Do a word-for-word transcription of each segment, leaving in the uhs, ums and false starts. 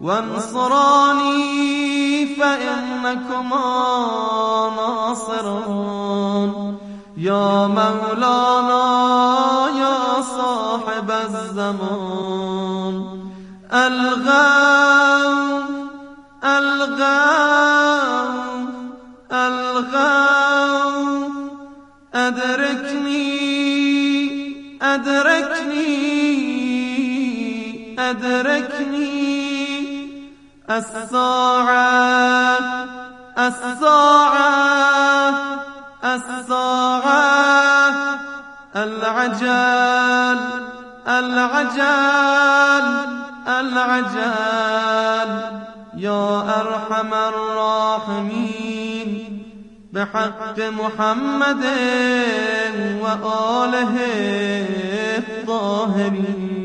وانصراني فإنكما ناصرون يا مولانا يا صاحب الزمان الغوث الغوث الغوث أدركني أدركني أدركني الساعة الساعة الساعة العجل العجل العجل يا أرحم الراحمين بحق محمد وآله الطاهرين.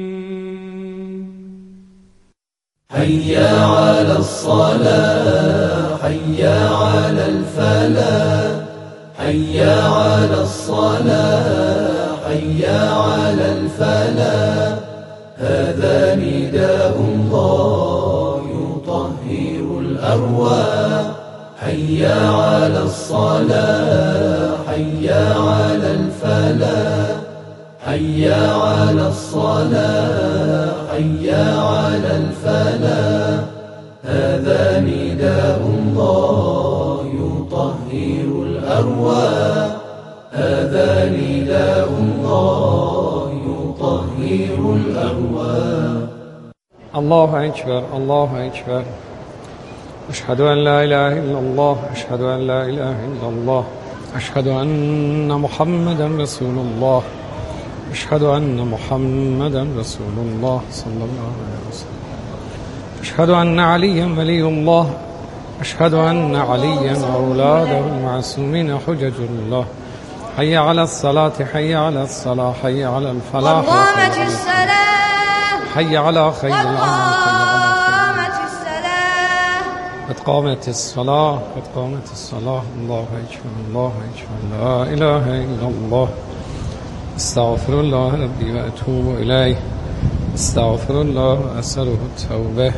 حي على الصلاة حي على الفلاح حي على الصلاة حي على الفلاح هذا نداء الله يطهر الأرواح حي على الصلاة حي على الفلاح حي على الصلاة حي على الفلاح هذا نداء الله يطهر الأرواح هذا نداء الله يطهر الأرواح. الله أكبر الله أكبر أشهد أن لا إله إلا الله أشهد أن لا إله إلا الله أشهد أن محمدا رسول الله أشهد أن محمدا رسول الله صلى الله عليه وسلم أشهد أن عليا ولي الله أشهد أن عليا أولاده المعصومين حجج الله حي على الصلاة حي على الصلاة حي على الفلاح وقامت الصلاة حي على خير العمل وقامت الصلاة قد قامت الصلاة قد قامت الصلاة الله أكبر الله أكبر لا إله إلا الله استغفر الله ربي وأتوب إليه استغفر الله وأسأله التوبة.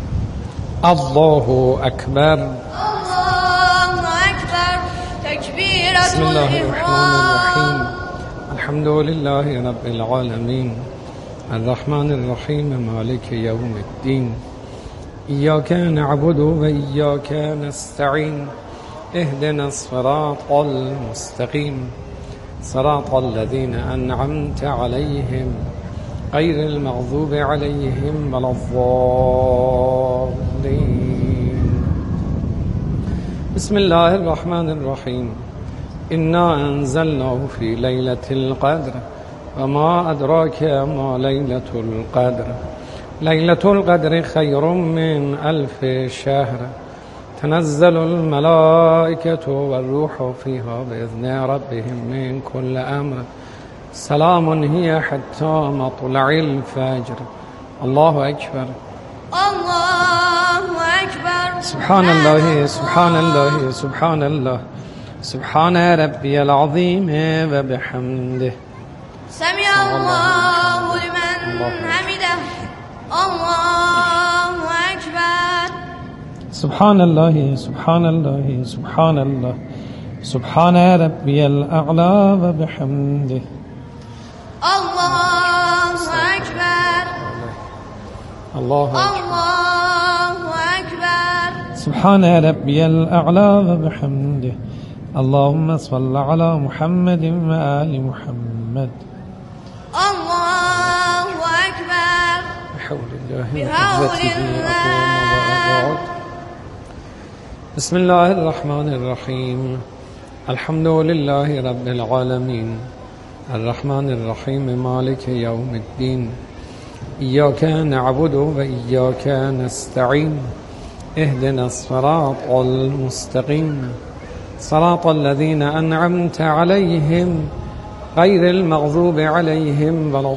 الله أكبر الله أكبر تكبيرة بسم الله الرحمن الرحيم الإحرام. الحمد لله رب العالمين الرحمن الرحيم مالك يوم الدين إياك نعبد وإياك نستعين اهدنا الصراط المستقيم صراط الذين أنعمت عليهم غير المغضوب عليهم ولا الضالين. بسم الله الرحمن الرحيم إنا أنزلناه في ليلة القدر وما أدراك ما ليلة القدر ليلة القدر خير من ألف شهر تنزل الملائكة والروح فيها بإذن ربهم من كل أمر سلام هي حتى مطلع الفجر. الله أكبر الله أكبر سبحان الله سبحان الله سبحان الله سبحان ربي العظيم وبحمده. سمع الله لمن حمده الله أكبر. سبحان الله سبحان الله سبحان الله سبحان ربي الأعلى وبحمده. الله أكبر الله أكبر الله أكبر. سبحان ربي الأعلى وبحمده. اللهم صل على محمد وآل محمد. الله أكبر بحول الله بحول وقوته الله. أقوم وأقعد. بسم الله الرحمن الرحيم الحمد لله رب العالمين الرحمن الرحيم مالك يوم الدين إياك نعبد وإياك نستعين اهدنا الصراط المستقيم صراط الذين أنعمت عليهم غير المغضوب عليهم ولا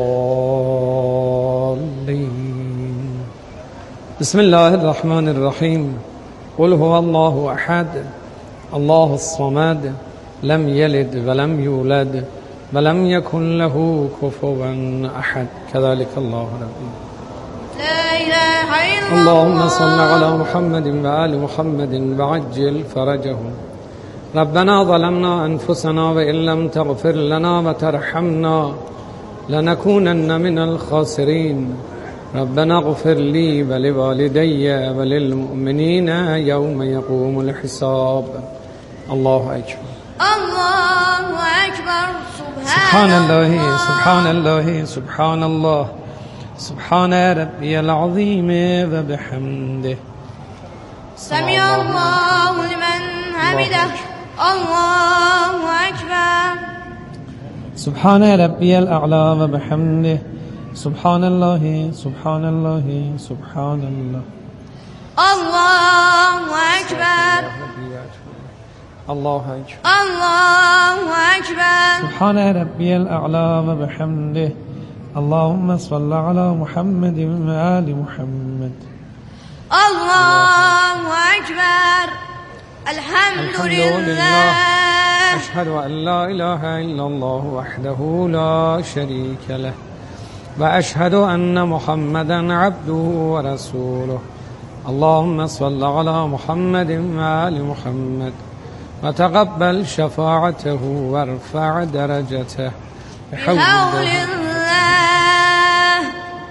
الضالين. بسم الله الرحمن الرحيم قل هو الله أحد الله الصمد لم يلد ولم يولد ولم يكن له كفوا أحد. كذلك الله ربي. لا إله إلا الله. اللهم صل على محمد وآل محمد وعجل فرجهم. ربنا ظلمنا أنفسنا وإن لم تغفر لنا وترحمنا لنكونن من الخاسرين. ربنا اغفر لي ولوالدي وللمؤمنين يوم يقوم الحساب. الله أكبر. الله أكبر. سبحان الله سبحان الله سبحان الله سبحان ربي العظيم وبحمده. سمع الله لمن حمده. الله أكبر. سبحان ربي الأعلى وبحمده. سبحان الله سبحان الله سبحان الله. الله أكبر. الله أكبر. الله أكبر. سبحان ربي الأعلى وبحمده. اللهم صل على محمد وآل محمد. الله أكبر. الحمد لله. أشهد أن لا إله إلا الله وحده لا شريك له وأشهد أن محمدا عبده ورسوله. اللهم صل على محمد وآل محمد وتقبل شفاعته وارفع درجته بحول الله.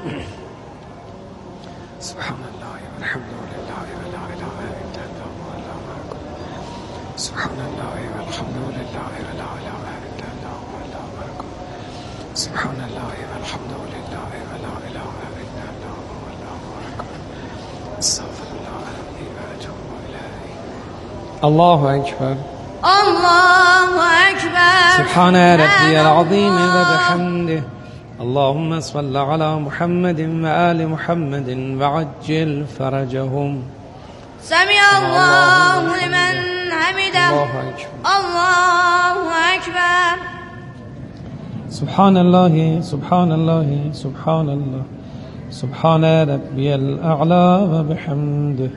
سبحان الله والحمد لله ولا إله إلا الله والله أكبر. سبحان الله والحمد لله ولا إله إلا الله والله أكبر. سبحان الله والحمد لله ولا إله إلا الله والله أكبر. استغفر الله ربي وأتوب إليه. الله أكبر. الله أكبر. سبحان ربي العظيم وبحمده. اللهم صل على محمد وآل محمد وعجل فرجهم. سمع الله لمن حمده. الله أكبر. الله أكبر. سبحان الله سبحان الله سبحان الله سبحان ربي الأعلى وبحمده.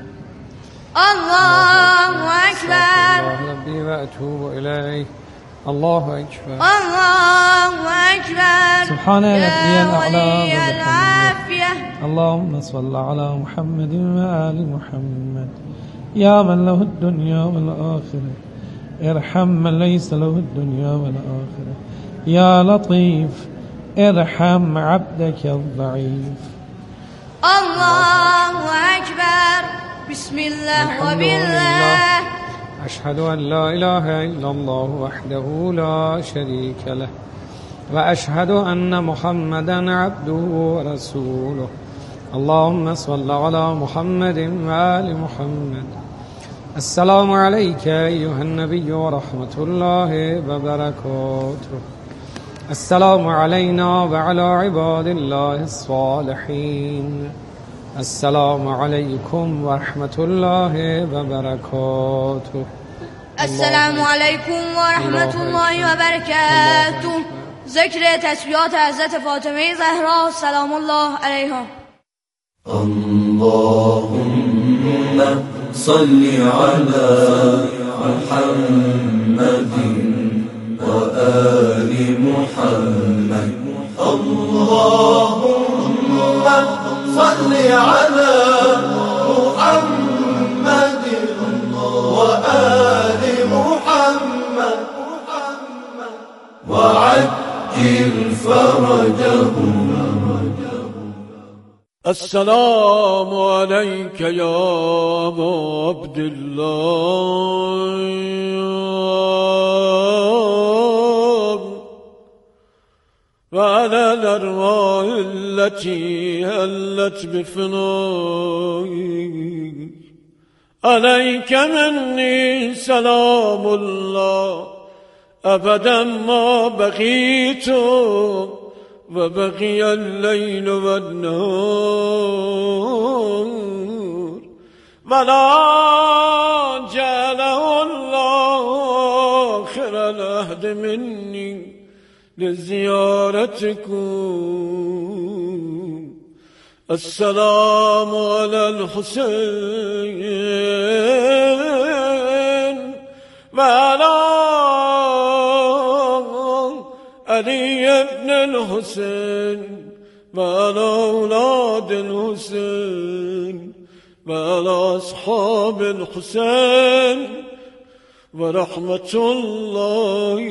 الله أكبر. الله ربي وأتوب إليه. الله أكبر. الله أكبر. سبحان ربي الأعلى ولي وبحمده. العافية. اللهم صل على محمد وآل محمد. يا من له الدنيا والآخرة ارحم من ليس له الدنيا والآخرة. يا لطيف ارحم عبدك الضعيف. الله أكبر. بسم الله وبالله. أشهد أن لا إله إلا الله وحده لا شريك له وأشهد أن محمدا عبده ورسوله. اللهم صل على محمد وآل محمد. السلام عليك أيها النبي ورحمة الله وبركاته. السلام علينا وعلى عباد الله الصالحين. السلام عليكم ورحمة الله وبركاته. السلام عليكم ورحمة الله وبركاته. ذکر تسبیحات حضرت فاطمه زهرا سلام الله علیها. اللهم صل على محمد وآل محمد. اللهم صل على محمد وآل محمد وعجل فرجهم. السلام عليك يا أبا عبد الله وعلى الأرواح التي هلت بفنائك. عليك مني سلام الله أبدا ما بقيت وبقي الليل والنهار ولا جعله الله آخر العهد مني لزيارتكم. السلام على الحسين وعلى علي بن الحسين وعلى أولاد الحسين وعلى أصحاب الحسين ورحمة الله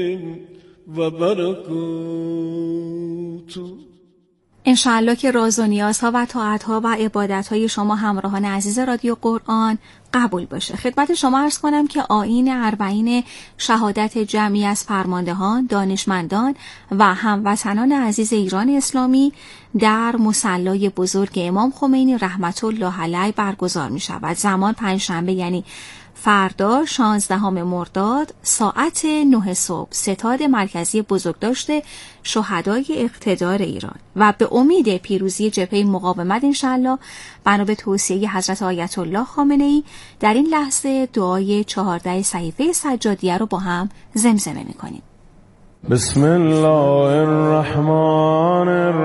وبركاته. انشاءالله که راز و نیازها و طاعتها و عبادتهای شما همراهان عزیز رادیو قرآن قبول باشه. خدمت شما عرض کنم که آیین اربعین شهادت جمعی از فرماندهان، دانشمندان و هموطنان عزیز ایران اسلامی در مصلی بزرگ امام خمینی رحمت الله علیه برگزار می شود. زمان پنجشنبه یعنی فردا شانزدهم مرداد ساعت نه صبح ستاد مرکزی بزرگداشت شهدای اقتدار ایران و به امید پیروزی جبهه مقاومت انشالله بنا به توصیه حضرت آیت الله خامنه ای در این لحظه دعای چهارده صحیفه سجادیه رو با هم زمزمه می‌کنیم. بسم الله الرحمن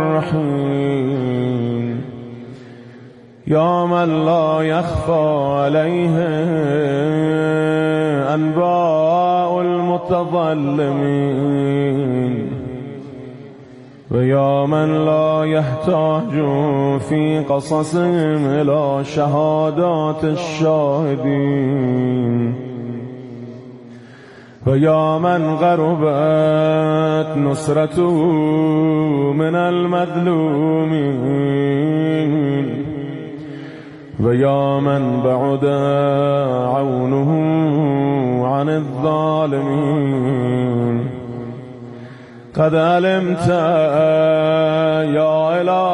الرحیم. یا من لا یخفی علیه انباء المتظلمین و یا من لا یحتاج فی قصصهم الی شهادات الشاهدین و یا من غربت نصرته من المظلومین و یا من بعد عونه عن الظالمین. قد علمت یا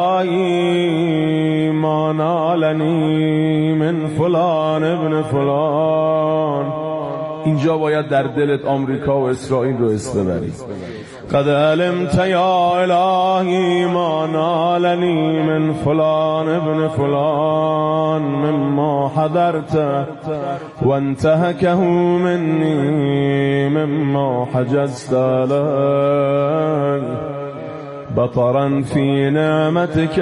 الهی ما نالنی من فلان ابن فلان. اینجا باید در دلت آمریکا و اسرائیل رو حس ببری. قد علمت یا الهی ما نالنی من فلان ابن فلان مما حضرت و انتهکه منی مما حجزت علی بطرا فی نعمتك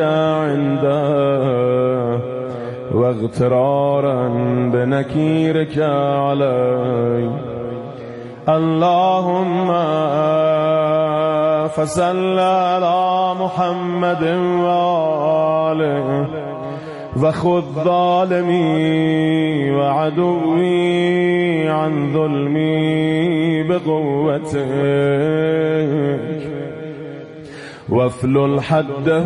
عنده و اغترارا بنکیرك علی. اللهم فصل على محمد وآله وخذ ظالمي وعدوي عن ظلمي بقوتك وافلل حده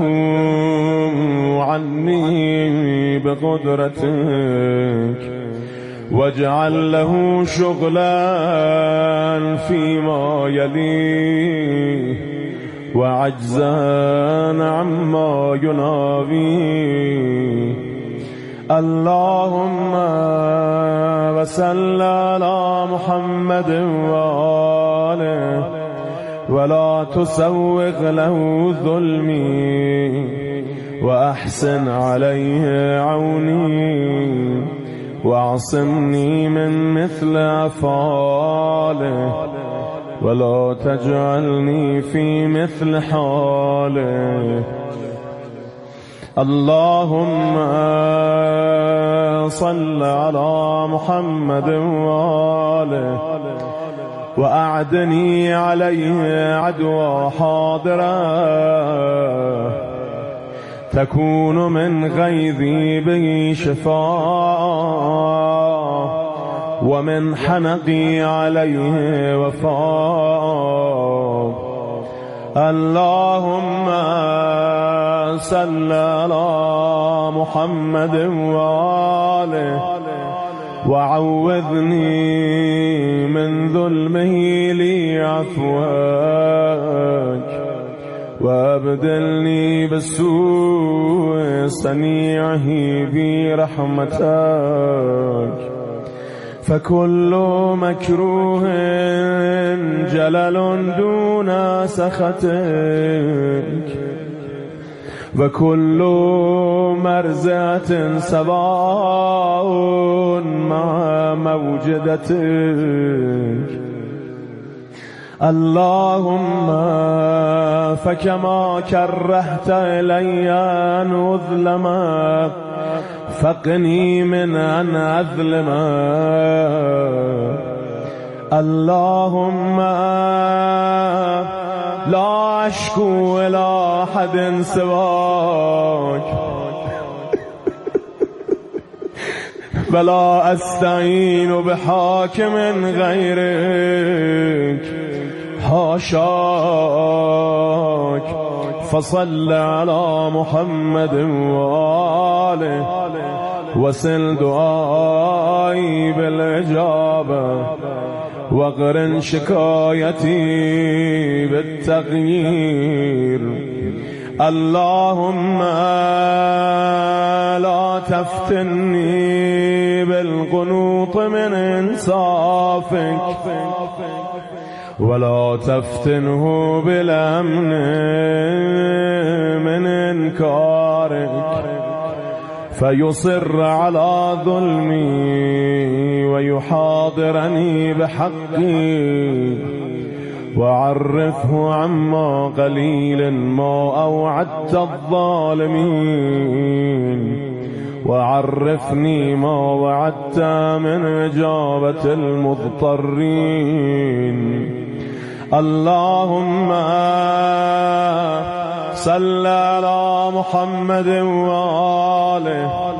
عني بقدرتك واجعل له شغلا فيما يليه وعجزا عما يناويه. اللهم وصل على محمد وآله ولا تسوغ له ظلمي وأحسن عليه عوني واعصمني من مثل أفعاله ولا تجعلني في مثل حاله. اللهم صل على محمد وآله وأعدني عليه عدوى حاضرة تكون من غيظي به شفاء ومن حنقي عليه وفاء. اللهم صل على محمد وآله وعوذني من ظلمه لي عفوك وابدلني بالسوء صنيعه برحمتك. فكل مكروه جلل دون سخطك وكل مرزة سواء مع موجدتك. اللهم فكما كرهت إلي أن أظلم فقني من أن أظلم. اللهم لا أشكو إلى أحد سواك فلا أستعين بحاكم غيرك حاشاك فصل على محمد وآله وسل دعائي بالإجابة واقرن شكايتي بالتغيير. اللهم لا تفتني بالقنوط من إنصافك ولا تفتنه بالأمن من إنكارك فيصر على ظلمي ويحاضرني بحقي وعرفه عما قليل ما أوعدت الظالمين وعرفني ما وعدت من إجابة المضطرين. اللهم صل على محمد وآله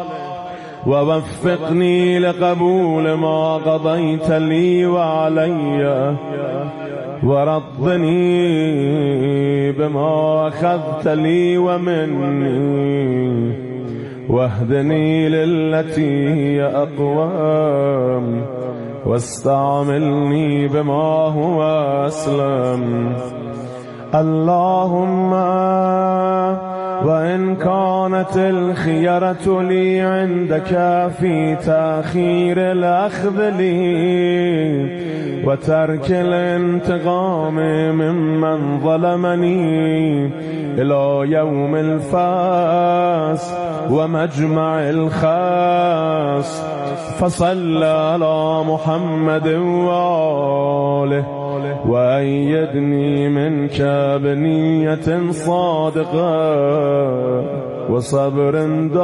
ووفقني لقبول ما قضيت لي وعلي ورضني بما أخذت لي ومني واهدني للتي هي أقوام واستعملني بما هو أسلم. اللهم وإن كانت الخيرة لي عندك في تأخير الأخذ لي وترك الانتقام ممن ظلمني إلى يوم الفاس ومجمع الخاص فصل على محمد وآله وأيدني منك بنية صادقة وصبر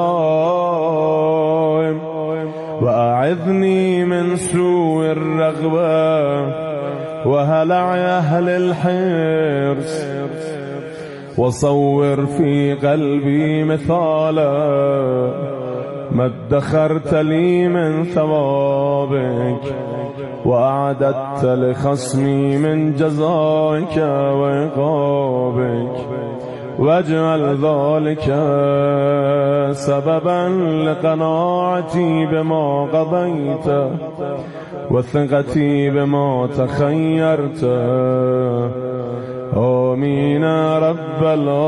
دائم وأعذني من سوء الرغبة وهلع أهل الحرص وصور في قلبي مثالا ما ادخرت لي من ثوابك وأعددت لخصمي من جزائك وعقابك واجعل ذلك سببا لقناعتي بما قضيت وثقتي بما تخيرت. آمين رب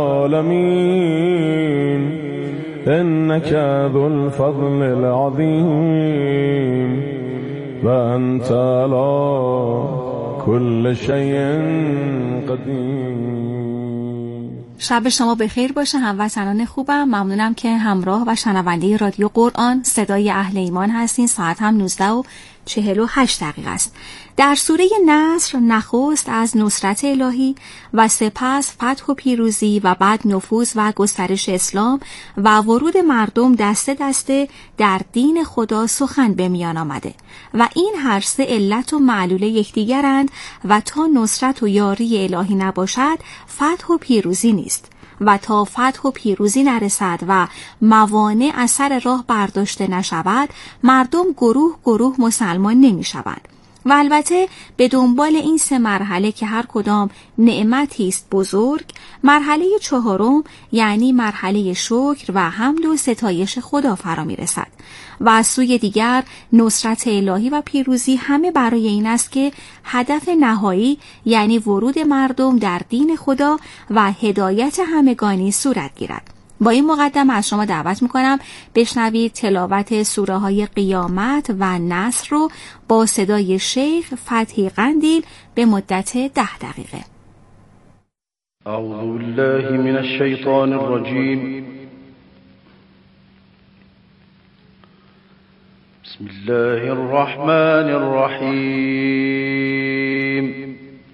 العالمين إنك ذو الفضل العظيم وأنت على كل شيء قدير. شب شما بخیر باشه هموطنان خوبم. ممنونم که همراه و شنونده رادیو قرآن صدای اهل ایمان هستین. ساعت هم نوزده و چهل و هشت دقیقه است. در سوره نصر نخست از نصرت الهی و سپس فتح و پیروزی و بعد نفوذ و گسترش اسلام و ورود مردم دسته دسته در دین خدا سخن به میان آمده و این هر سه علت و معلول یکدیگرند و تا نصرت و یاری الهی نباشد فتح و پیروزی نیست و تا فتح و پیروزی نرسد و موانع از سر راه برداشته نشود مردم گروه گروه مسلمان نمی شوند. و البته به دنبال این سه مرحله که هر کدام نعمتی است بزرگ، مرحله چهارم یعنی مرحله شکر و حمد و ستایش خدا فرا می رسد و از سوی دیگر نصرت الهی و پیروزی همه برای این است که هدف نهایی یعنی ورود مردم در دین خدا و هدایت همگانی صورت گیرد. با این مقدمه از شما دعوت میکنم بشنوید تلاوت سوره های قیامت و نصر رو با صدای شیخ فتحی قندیل به مدت ده دقیقه. اعوذ بالله من الشیطان الرجیم. بسم الله الرحمن الرحیم.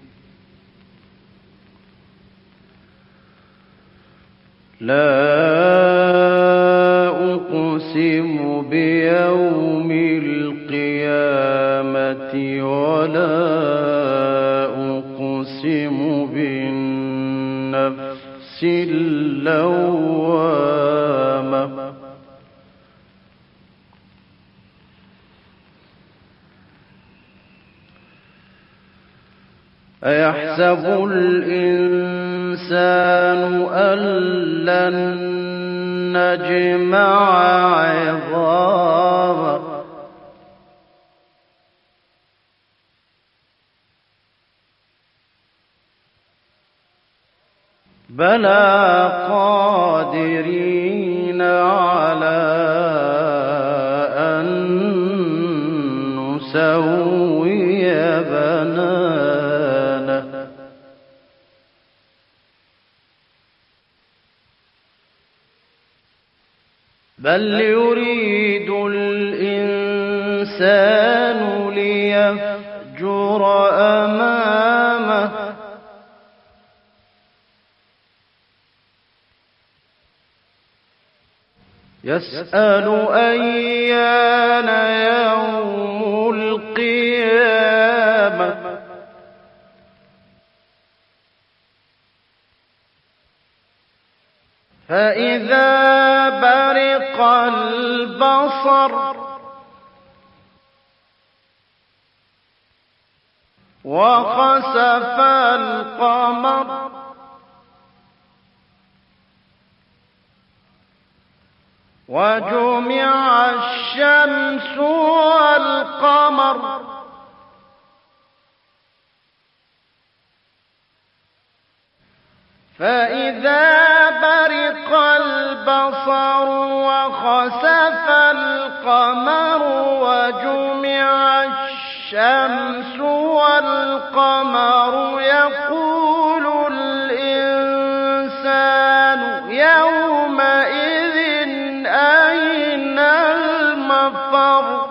لا أقسم بيوم القيامة ولا أقسم بالنسبة اللوامة أيحسب الإنسان أن لن نجمع عظامه بلى قادرين على أن نسوي بنانه بل يريد الإنسان ليفجر أمامه يسأل أيان يوم القيامة فإذا برق البصر وخسف القمر وجمع الشمس والقمر فإذا برق البصر وخسف القمر وجمع الشمس والقمر يقول الإنسان يومئذ أين المفر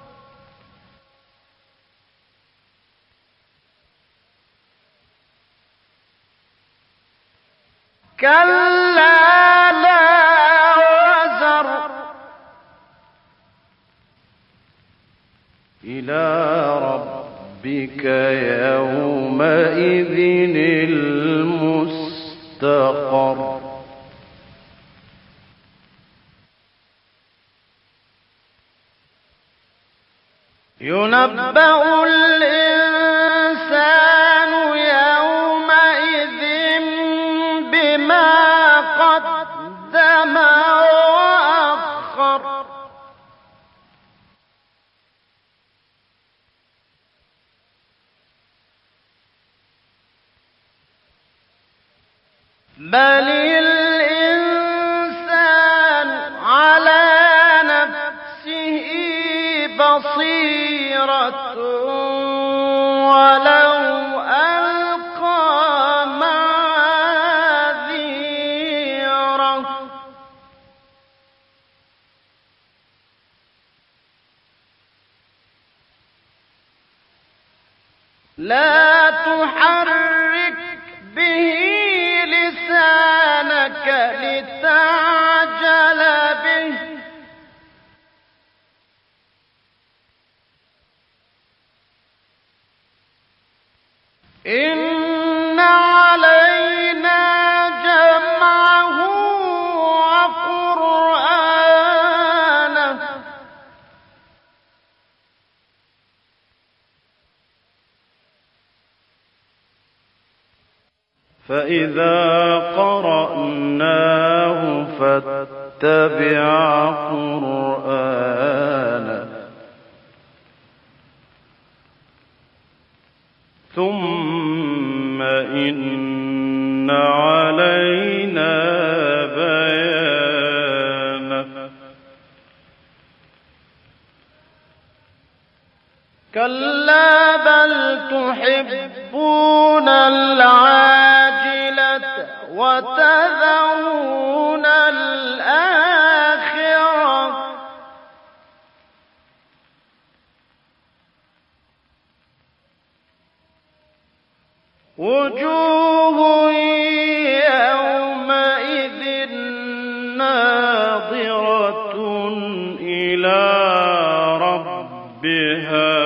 كلا لا وزر إلى ربك يومئذ المستقر ينبأ الإنسان يومئذ بما قدم وأخر بل الإنسان على نفسه بصيرة ولو ألقى معاذيره لا تحرك به لسانك لتعجل به إن علينا جمعه وقرآنه فإذا قرأناه فاتبع قرآنه ثم إن علينا بيانه كلا بل تحبون العاجلة وتذرون الآخرة وجوه يومئذ ناظرة إلى ربها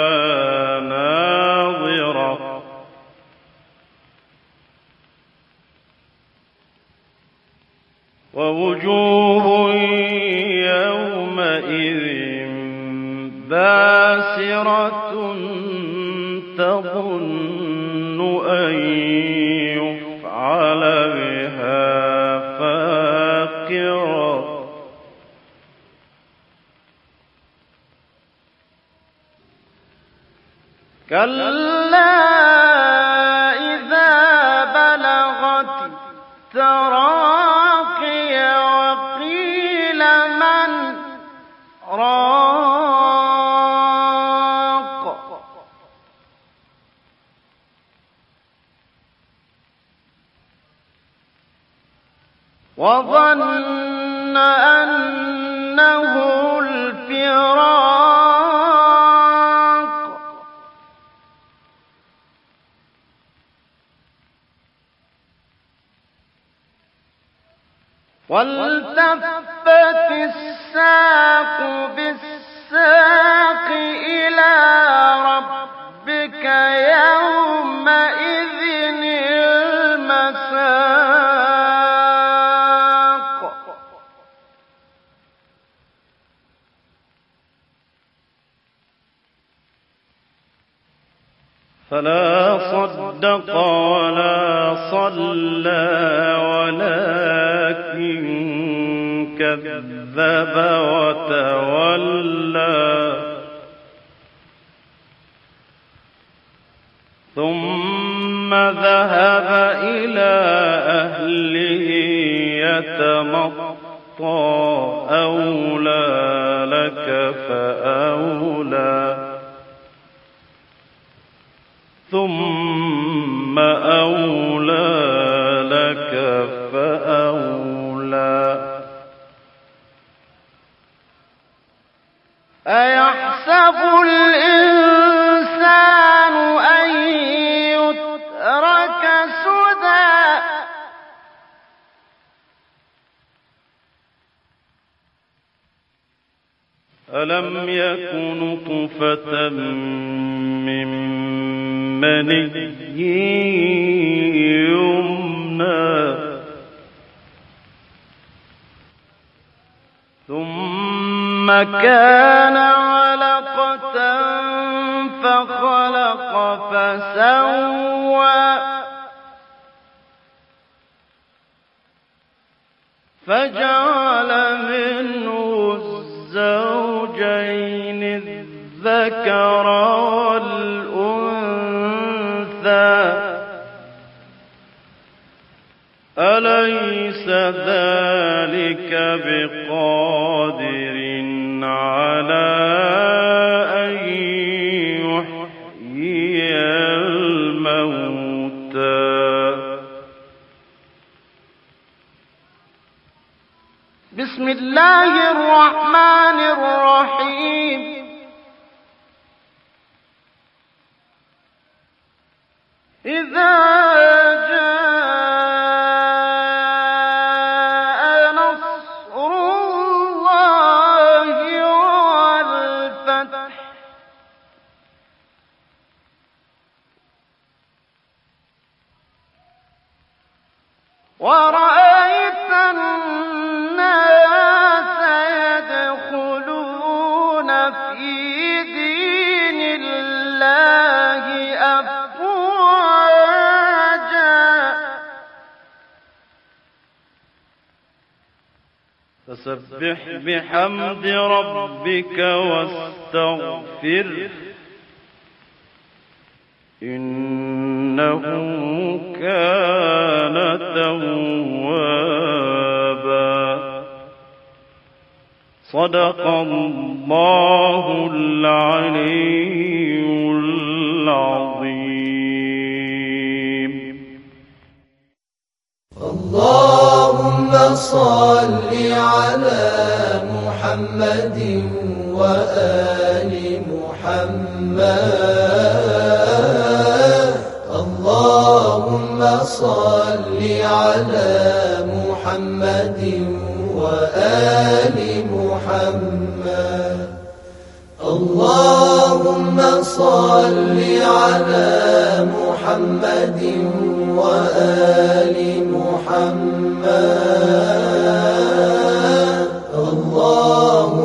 ناظرة يومئذ باسرة تظن أن يفعل بها فاقرة كلا إذا بلغت التراقي وقيل من راق وظن أنه الفراق والتفت الساق بالساق إلى ربك يومئذ المساق فلا صدق ولا صلى ولكن كذب وتولى ثم ذهب إلى أهله يتمطى أولى لك فأولى ثم أولى لك فأولى أيحسب الإنسان أن يترك سدى ألم يكن نطفة من مني يمنى ثم كان علقة فخلق فسوى فجعل منه الزوجين الذكر والأنثى أليس ذلك بقادر على أن يحيي الموتى بسم الله الرحمن الرحيم إذا جاء نصر الله والفتح ورأيت الناس يدخلون في دين الله أفواجا فسبح بحمد ربك واستغفره إنه كان توابا صدق الله العلي العظيم. اللهم صل على محمد وآل محمد. اللهم صل على محمد وآل محمد. اللهم صل على محمد وآل محمد.